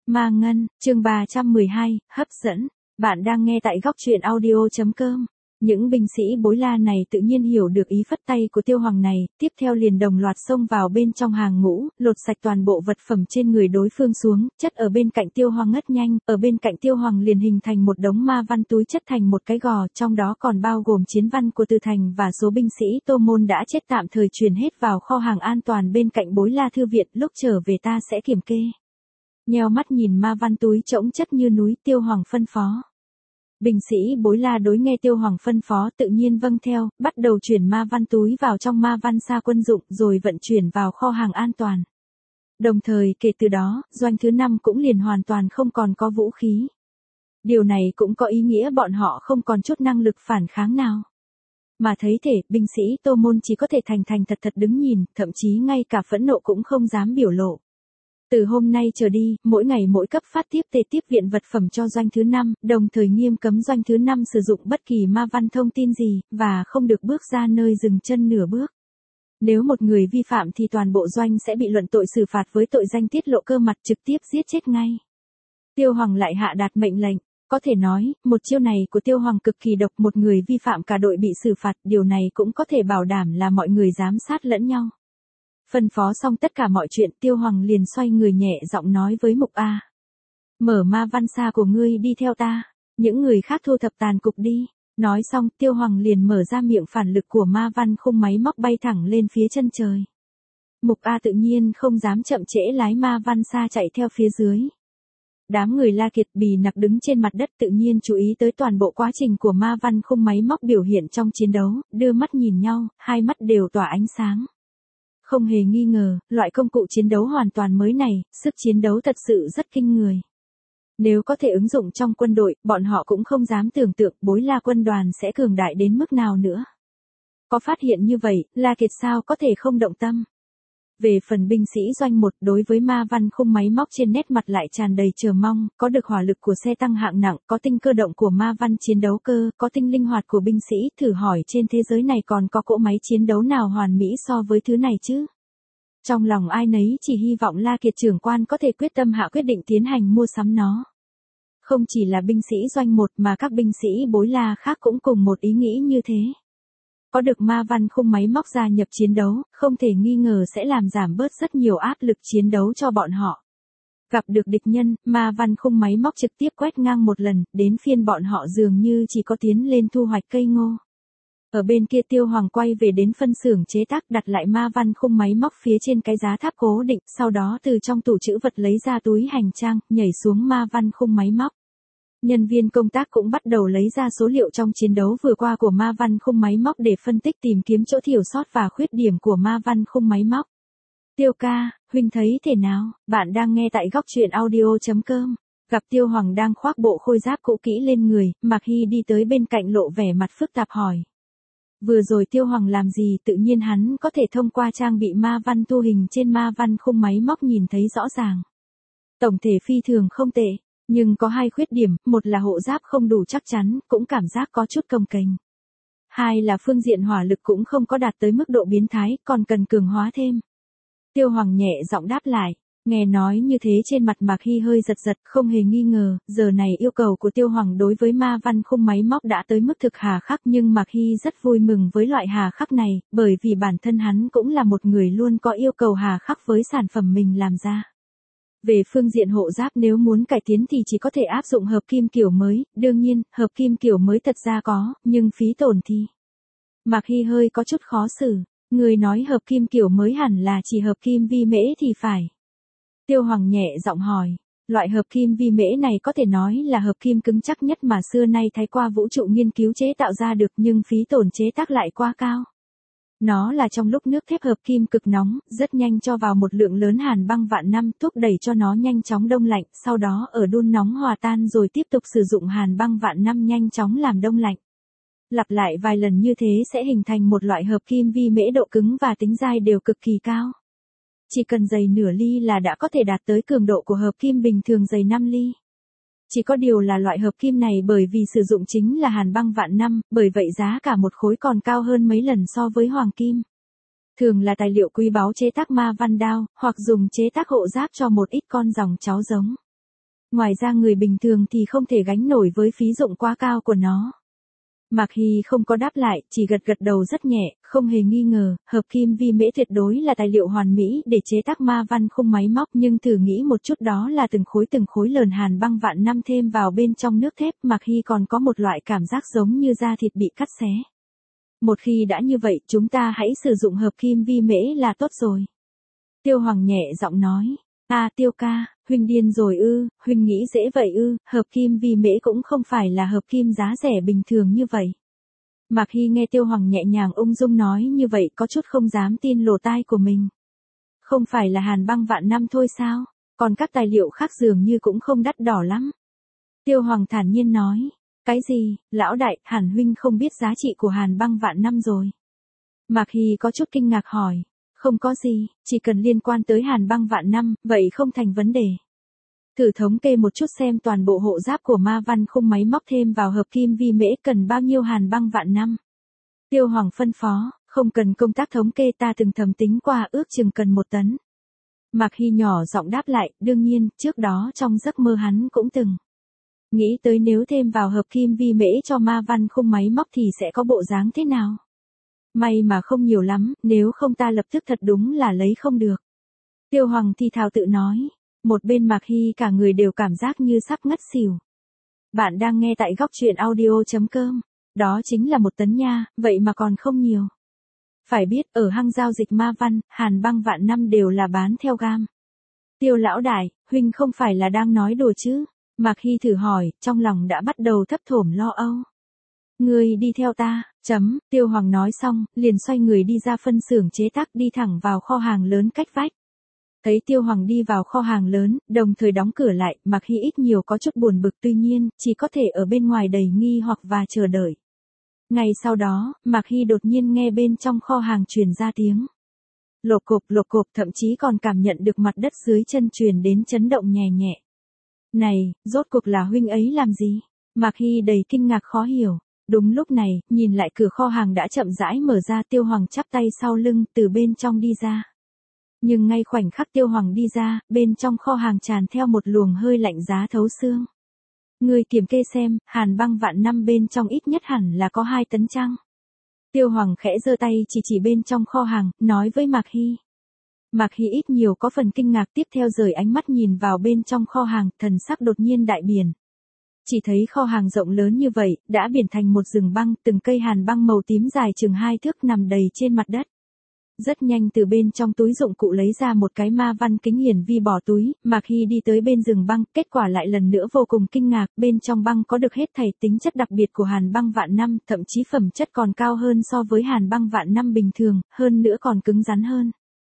Ma Ngân, chương 312, hấp dẫn. Bạn đang nghe tại góc truyện audio.com. Những binh sĩ bối la này tự nhiên hiểu được ý phất tay của Tiêu Hoàng này, tiếp theo liền đồng loạt xông vào bên trong hàng ngũ, lột sạch toàn bộ vật phẩm trên người đối phương xuống, chất ở bên cạnh Tiêu Hoàng ngất nhanh, ở bên cạnh Tiêu Hoàng liền hình thành một đống ma văn túi chất thành một cái gò, trong đó còn bao gồm chiến văn của Từ Thành và số binh sĩ Tô Môn đã chết tạm thời truyền hết vào kho hàng an toàn bên cạnh bối la thư viện, lúc trở về ta sẽ kiểm kê. Nheo mắt nhìn ma văn túi trỗng chất như núi, Tiêu Hoàng phân phó. Binh sĩ bối la đối nghe Tiêu Hoàng phân phó tự nhiên vâng theo, bắt đầu chuyển ma văn túi vào trong ma văn xa quân dụng rồi vận chuyển vào kho hàng an toàn. Đồng thời kể từ đó, doanh thứ 5 cũng liền hoàn toàn không còn có vũ khí. Điều này cũng có ý nghĩa bọn họ không còn chút năng lực phản kháng nào. Mà thấy thể, binh sĩ Tô Môn chỉ có thể thành thật đứng nhìn, thậm chí ngay cả phẫn nộ cũng không dám biểu lộ. Từ hôm nay trở đi, mỗi ngày mỗi cấp phát tiếp viện vật phẩm cho doanh thứ 5, đồng thời nghiêm cấm doanh thứ 5 sử dụng bất kỳ ma văn thông tin gì, và không được bước ra nơi dừng chân nửa bước. Nếu một người vi phạm thì toàn bộ doanh sẽ bị luận tội xử phạt với tội danh tiết lộ cơ mật, trực tiếp giết chết ngay. Tiêu Hoàng lại hạ đạt mệnh lệnh. Có thể nói, một chiêu này của Tiêu Hoàng cực kỳ độc, một người vi phạm cả đội bị xử phạt, điều này cũng có thể bảo đảm là mọi người giám sát lẫn nhau. Phân phó xong tất cả mọi chuyện, Tiêu Hoàng liền xoay người nhẹ giọng nói với Mục A. Mở ma văn xa của ngươi đi theo ta, những người khác thu thập tàn cục đi. Nói xong, Tiêu Hoàng liền mở ra miệng phản lực của ma văn khung máy móc bay thẳng lên phía chân trời. Mục A tự nhiên không dám chậm trễ lái ma văn xa chạy theo phía dưới. Đám người La Kiệt Bì Nặc đứng trên mặt đất tự nhiên chú ý tới toàn bộ quá trình của ma văn khung máy móc biểu hiện trong chiến đấu, đưa mắt nhìn nhau, hai mắt đều tỏa ánh sáng. Không hề nghi ngờ, loại công cụ chiến đấu hoàn toàn mới này, sức chiến đấu thật sự rất kinh người. Nếu có thể ứng dụng trong quân đội, bọn họ cũng không dám tưởng tượng bối la quân đoàn sẽ cường đại đến mức nào nữa. Có phát hiện như vậy, La Kiệt sao có thể không động tâm. Về phần binh sĩ doanh 1, đối với ma văn khung máy móc trên nét mặt lại tràn đầy chờ mong, có được hỏa lực của xe tăng hạng nặng, có tinh cơ động của ma văn chiến đấu cơ, có tinh linh hoạt của binh sĩ, thử hỏi trên thế giới này còn có cỗ máy chiến đấu nào hoàn mỹ so với thứ này chứ? Trong lòng ai nấy chỉ hy vọng La Kiệt trưởng quan có thể quyết tâm hạ quyết định tiến hành mua sắm nó. Không chỉ là binh sĩ doanh 1 mà các binh sĩ bối la khác cũng cùng một ý nghĩ như thế. Có được ma văn khung máy móc gia nhập chiến đấu, không thể nghi ngờ sẽ làm giảm bớt rất nhiều áp lực chiến đấu cho bọn họ. Gặp được địch nhân, ma văn khung máy móc trực tiếp quét ngang một lần, đến phiên bọn họ dường như chỉ có tiến lên thu hoạch cây ngô. Ở bên kia Tiêu Hoàng quay về đến phân xưởng chế tác, đặt lại ma văn khung máy móc phía trên cái giá tháp cố định, sau đó từ trong tủ trữ vật lấy ra túi hành trang, nhảy xuống ma văn khung máy móc. Nhân viên công tác cũng bắt đầu lấy ra số liệu trong chiến đấu vừa qua của ma văn khung máy móc để phân tích tìm kiếm chỗ thiểu sót và khuyết điểm của ma văn khung máy móc. Tiêu ca, huynh thấy thế nào? Bạn đang nghe tại góc truyện audio.com. Gặp Tiêu Hoàng đang khoác bộ khôi giáp cũ kỹ lên người, Mạc Hy đi tới bên cạnh lộ vẻ mặt phức tạp hỏi. Vừa rồi Tiêu Hoàng làm gì tự nhiên hắn có thể thông qua trang bị ma văn thu hình trên ma văn khung máy móc nhìn thấy rõ ràng. Tổng thể phi thường không tệ. Nhưng có hai khuyết điểm, một là hộ giáp không đủ chắc chắn, cũng cảm giác có chút cồng kềnh. Hai là phương diện hỏa lực cũng không có đạt tới mức độ biến thái, còn cần cường hóa thêm. Tiêu Hoàng nhẹ giọng đáp lại, nghe nói như thế trên mặt Mạc Hy hơi giật, không hề nghi ngờ, giờ này yêu cầu của Tiêu Hoàng đối với ma văn khung máy móc đã tới mức thực hà khắc, nhưng Mạc Hy rất vui mừng với loại hà khắc này, bởi vì bản thân hắn cũng là một người luôn có yêu cầu hà khắc với sản phẩm mình làm ra. Về phương diện hộ giáp nếu muốn cải tiến thì chỉ có thể áp dụng hợp kim kiểu mới, đương nhiên, hợp kim kiểu mới thật ra có, nhưng phí tổn thì. Mạc Hy hơi có chút khó xử, người nói hợp kim kiểu mới hẳn là chỉ hợp kim vi mễ thì phải. Tiêu Hoàng nhẹ giọng hỏi, loại hợp kim vi mễ này có thể nói là hợp kim cứng chắc nhất mà xưa nay Thái qua vũ trụ nghiên cứu chế tạo ra được nhưng phí tổn chế tác lại quá cao. Nó là trong lúc nước thép hợp kim cực nóng, rất nhanh cho vào một lượng lớn hàn băng vạn năm, thúc đẩy cho nó nhanh chóng đông lạnh, sau đó ở đun nóng hòa tan rồi tiếp tục sử dụng hàn băng vạn năm nhanh chóng làm đông lạnh. Lặp lại vài lần như thế sẽ hình thành một loại hợp kim vi mễ độ cứng và tính dai đều cực kỳ cao. Chỉ cần dày nửa ly là đã có thể đạt tới cường độ của hợp kim bình thường dày 5 ly. Chỉ có điều là loại hợp kim này bởi vì sử dụng chính là hàn băng vạn năm, bởi vậy giá cả một khối còn cao hơn mấy lần so với hoàng kim. Thường là tài liệu quý báu chế tác ma văn đao, hoặc dùng chế tác hộ giáp cho một ít con dòng cháu giống. Ngoài ra người bình thường thì không thể gánh nổi với phí dụng quá cao của nó. Mạc Hy không có đáp lại, chỉ gật gật đầu rất nhẹ, không hề nghi ngờ, hợp kim vi mễ tuyệt đối là tài liệu hoàn mỹ để chế tác ma văn khung máy móc, nhưng thử nghĩ một chút, đó là từng khối lờn hàn băng vạn năm thêm vào bên trong nước thép. Mạc Hy còn có một loại cảm giác giống như da thịt bị cắt xé. Một khi đã như vậy, chúng ta hãy sử dụng hợp kim vi mễ là tốt rồi. Tiêu Hoàng nhẹ giọng nói. Tiêu ca, huynh điên rồi ư, huynh nghĩ dễ vậy ư, hợp kim vi mễ cũng không phải là hợp kim giá rẻ bình thường như vậy. Mạc Hy nghe Tiêu Hoàng nhẹ nhàng ung dung nói như vậy có chút không dám tin lỗ tai của mình. Không phải là hàn băng vạn năm thôi sao, còn các tài liệu khác dường như cũng không đắt đỏ lắm. Tiêu Hoàng thản nhiên nói, cái gì, lão đại, hẳn huynh không biết giá trị của hàn băng vạn năm rồi. Mạc Hy có chút kinh ngạc hỏi. Không có gì, chỉ cần liên quan tới hàn băng vạn năm, vậy không thành vấn đề. Thử thống kê một chút xem toàn bộ hộ giáp của ma văn khung máy móc thêm vào hợp kim vi mễ cần bao nhiêu hàn băng vạn năm. Tiêu Hoàng phân phó, không cần công tác thống kê, ta từng thầm tính qua, ước chừng cần 1 tấn. Mạc Hy nhỏ giọng đáp lại, đương nhiên, trước đó trong giấc mơ hắn cũng từng nghĩ tới nếu thêm vào hợp kim vi mễ cho ma văn khung máy móc thì sẽ có bộ dáng thế nào. May mà không nhiều lắm, nếu không ta lập tức thật đúng là lấy không được. Tiêu Hoàng thì thào tự nói. Một bên Mạc Hy cả người đều cảm giác như sắp ngất xỉu. Bạn đang nghe tại góc truyện audio.com. Đó chính là 1 tấn nha, vậy mà còn không nhiều. Phải biết, ở hang giao dịch ma văn, hàn băng vạn năm đều là bán theo gam. Tiêu lão đại, huynh không phải là đang nói đùa chứ? Mạc Hy thử hỏi, trong lòng đã bắt đầu thấp thỏm lo âu. Ngươi đi theo ta, Tiêu Hoàng nói xong, liền xoay người đi ra phân xưởng chế tác, đi thẳng vào kho hàng lớn cách vách. Thấy Tiêu Hoàng đi vào kho hàng lớn, đồng thời đóng cửa lại, Mạc Hy ít nhiều có chút buồn bực, tuy nhiên, chỉ có thể ở bên ngoài đầy nghi hoặc và chờ đợi. Ngay sau đó, Mạc Hy đột nhiên nghe bên trong kho hàng truyền ra tiếng lộp cộp, thậm chí còn cảm nhận được mặt đất dưới chân truyền đến chấn động nhẹ nhẹ. Này, rốt cuộc là huynh ấy làm gì? Mạc Hy đầy kinh ngạc khó hiểu. Đúng lúc này, nhìn lại cửa kho hàng đã chậm rãi mở ra, Tiêu Hoàng chắp tay sau lưng, từ bên trong đi ra. Nhưng ngay khoảnh khắc Tiêu Hoàng đi ra, bên trong kho hàng tràn theo một luồng hơi lạnh giá thấu xương. Ngươi kiểm kê xem, hàn băng vạn năm bên trong ít nhất hẳn là có 2 tấn chăng? Tiêu Hoàng khẽ giơ tay chỉ bên trong kho hàng, nói với Mạc Hy. Mạc Hy ít nhiều có phần kinh ngạc, tiếp theo rời ánh mắt nhìn vào bên trong kho hàng, thần sắc đột nhiên đại biến. Chỉ thấy kho hàng rộng lớn như vậy, đã biến thành một rừng băng, từng cây hàn băng màu tím dài chừng 2 thước nằm đầy trên mặt đất. Rất nhanh từ bên trong túi dụng cụ lấy ra một cái ma văn kính hiển vi bỏ túi, Mạc Hy đi tới bên rừng băng, kết quả lại lần nữa vô cùng kinh ngạc, bên trong băng có được hết thảy tính chất đặc biệt của hàn băng vạn năm, thậm chí phẩm chất còn cao hơn so với hàn băng vạn năm bình thường, hơn nữa còn cứng rắn hơn.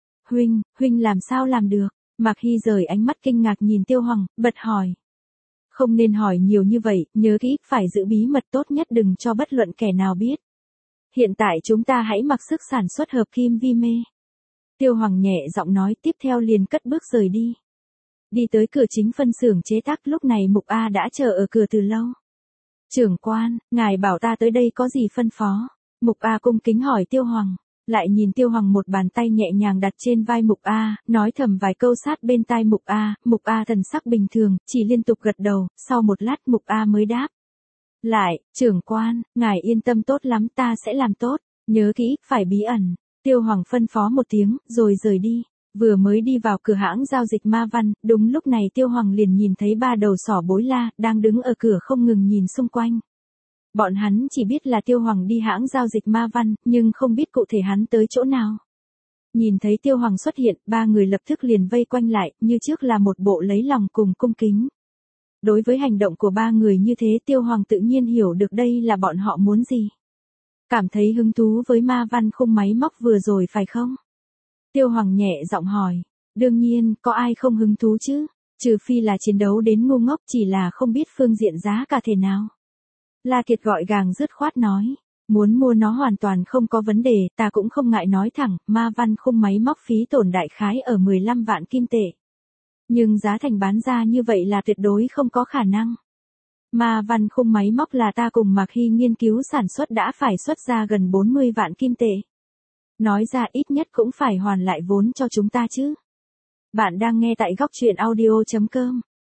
Huynh làm sao làm được? Mạc Hy rời ánh mắt kinh ngạc nhìn Tiêu Hoàng, bật hỏi. Không nên hỏi nhiều như vậy, nhớ kỹ, phải giữ bí mật, tốt nhất đừng cho bất luận kẻ nào biết. Hiện tại chúng ta hãy mặc sức sản xuất hợp kim vi mê. Tiêu Hoàng nhẹ giọng nói, tiếp theo liền cất bước rời đi. Đi tới cửa chính phân xưởng chế tác, lúc này Mục A đã chờ ở cửa từ lâu. Trưởng quan, ngài bảo ta tới đây có gì phân phó? Mục A cung kính hỏi Tiêu Hoàng. Lại nhìn Tiêu Hoàng một bàn tay nhẹ nhàng đặt trên vai Mục A, nói thầm vài câu sát bên tai Mục A thần sắc bình thường, chỉ liên tục gật đầu, sau một lát Mục A mới đáp. Lại, trưởng quan, ngài yên tâm, tốt lắm, ta sẽ làm tốt, nhớ kỹ, phải bí ẩn. Tiêu Hoàng phân phó một tiếng, rồi rời đi. Vừa mới đi vào cửa hãng giao dịch ma văn, đúng lúc này Tiêu Hoàng liền nhìn thấy 3 đầu sỏ bối la, đang đứng ở cửa không ngừng nhìn xung quanh. Bọn hắn chỉ biết là Tiêu Hoàng đi hãng giao dịch ma văn, nhưng không biết cụ thể hắn tới chỗ nào. Nhìn thấy Tiêu Hoàng xuất hiện, 3 người lập tức liền vây quanh lại, như trước là một bộ lấy lòng cùng cung kính. Đối với hành động của 3 người như thế, Tiêu Hoàng tự nhiên hiểu được đây là bọn họ muốn gì. Cảm thấy hứng thú với ma văn khung máy móc vừa rồi phải không? Tiêu Hoàng nhẹ giọng hỏi. Đương nhiên, có ai không hứng thú chứ? Trừ phi là chiến đấu đến ngu ngốc, chỉ là không biết phương diện giá cả thế nào. La Kiệt gọi gàng dứt khoát nói. Muốn mua nó hoàn toàn không có vấn đề, ta cũng không ngại nói thẳng, ma văn khung máy móc phí tổn đại khái ở 15 vạn kim tệ. Nhưng giá thành bán ra như vậy là tuyệt đối không có khả năng. Ma văn khung máy móc là ta cùng Mạc Hy nghiên cứu sản xuất đã phải xuất ra gần 40 vạn kim tệ. Nói ra ít nhất cũng phải hoàn lại vốn cho chúng ta chứ. Bạn đang nghe tại góc truyện audio.com.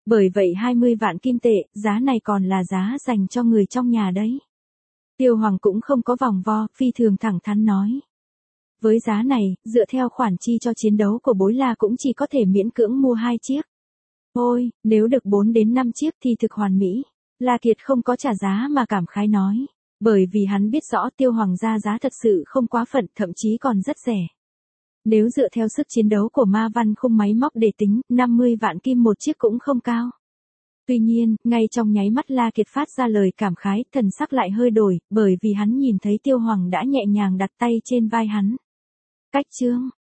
Bởi vậy 20 vạn kim tệ, giá này còn là giá dành cho người trong nhà đấy. Tiêu Hoàng cũng không có vòng vo, phi thường thẳng thắn nói. Với giá này, dựa theo khoản chi cho chiến đấu của Bối La cũng chỉ có thể miễn cưỡng mua 2 chiếc. Ôi, nếu được 4 đến 5 chiếc thì thực hoàn mỹ. La Kiệt không có trả giá mà cảm khái nói. Bởi vì hắn biết rõ Tiêu Hoàng ra giá thật sự không quá phận, thậm chí còn rất rẻ. Nếu dựa theo sức chiến đấu của ma văn khung máy móc để tính, 50 vạn kim một chiếc cũng không cao. Tuy nhiên, ngay trong nháy mắt La Kiệt phát ra lời cảm khái, thần sắc lại hơi đổi, bởi vì hắn nhìn thấy Tiêu Hoàng đã nhẹ nhàng đặt tay trên vai hắn. Cách chương